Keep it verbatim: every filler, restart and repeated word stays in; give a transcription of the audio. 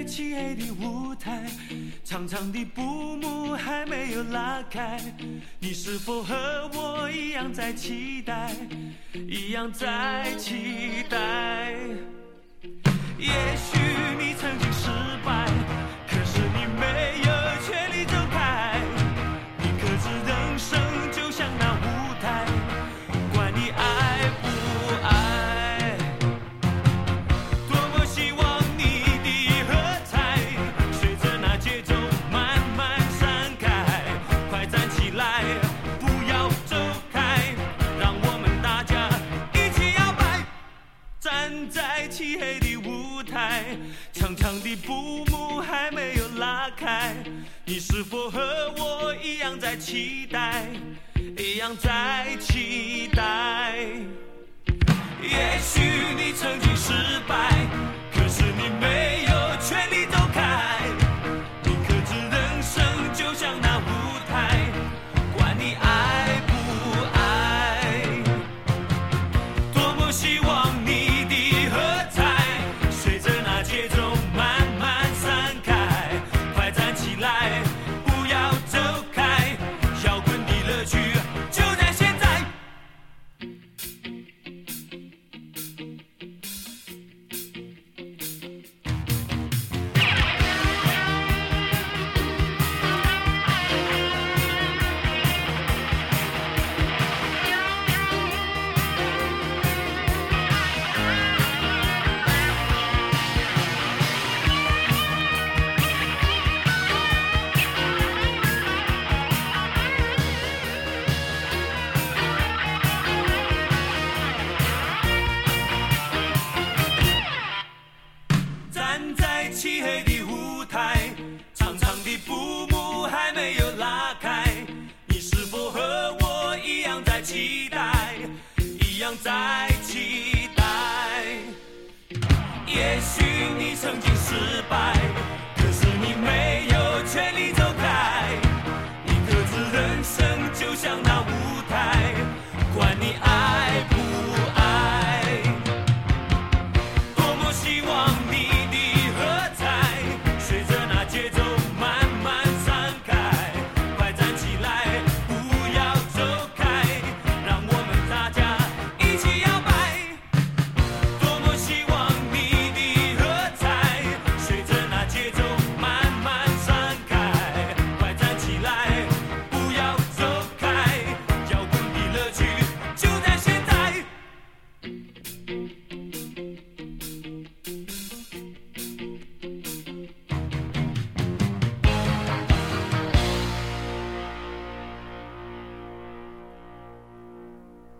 在漆黑的舞台，长长的布幕还没有拉开，你是否和我一样在期待，一样在期待？也许你曾经失败，可是你没有权利走开，你可知人生就像那舞台，管你爱不爱。多么希望你的喝彩随着那节奏慢慢散开，快站起来不要走开，让我们大家一起摇摆，站在漆黑的舞台，长长的布幕还没有拉开，你是否和我一样在期待，一样在期待？也许你曾经失败，